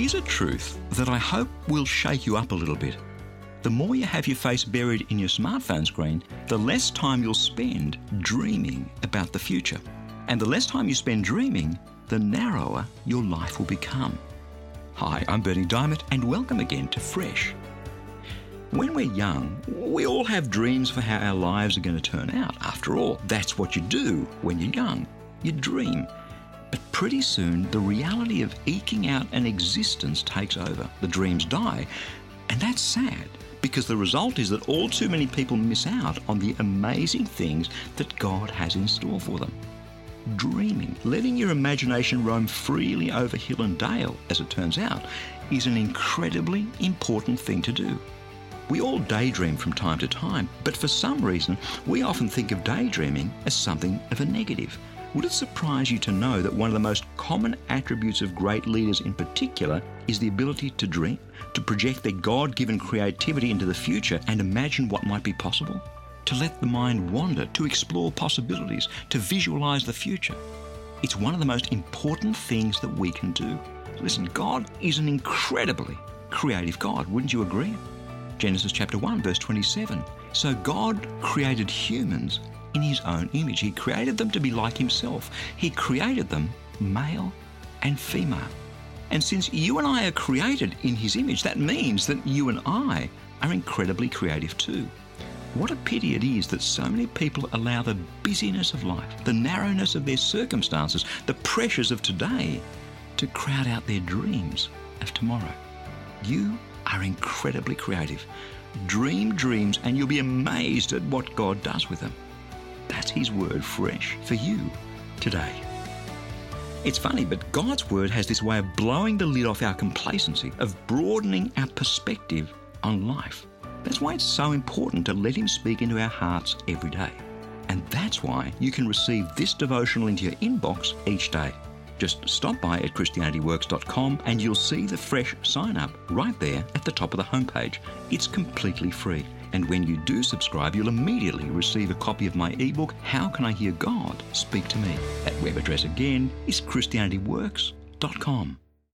Here's a truth that I hope will shake you up a little bit. The more you have your face buried in your smartphone screen, the less time you'll spend dreaming about the future. And the less time you spend dreaming, the narrower your life will become. Hi, I'm Bernie Diamond, and welcome again to Fresh. When we're young, we all have dreams for how our lives are going to turn out. After all, that's what you do when you're young. You dream. But pretty soon, the reality of eking out an existence takes over. The dreams die. And that's sad, because the result is that all too many people miss out on the amazing things that God has in store for them. Dreaming, letting your imagination roam freely over hill and dale, as it turns out, is an incredibly important thing to do. We all daydream from time to time, but for some reason, we often think of daydreaming as something of a negative. Would it surprise you to know that one of the most common attributes of great leaders in particular is the ability to dream, to project their God-given creativity into the future and imagine what might be possible? To let the mind wander, to explore possibilities, to visualize the future. It's one of the most important things that we can do. Listen, God is an incredibly creative God, wouldn't you agree? Genesis chapter 1, verse 27. So God created humans in his own image. He created them to be like himself. He created them male and female. And since you and I are created in his image, that means that you and I are incredibly creative too. What a pity it is that so many people allow the busyness of life, the narrowness of their circumstances, the pressures of today to crowd out their dreams of tomorrow. You are incredibly creative. Dream dreams and you'll be amazed at what God does with them. That's his word fresh for you today. It's funny, but God's word has this way of blowing the lid off our complacency, of broadening our perspective on life. That's why it's so important to let him speak into our hearts every day. And that's why you can receive this devotional into your inbox each day. Just stop by at ChristianityWorks.com and you'll see the fresh sign up right there at the top of the homepage. It's completely free. And when you do subscribe, you'll immediately receive a copy of my ebook, How Can I Hear God Speak to Me? That web address again is ChristianityWorks.com.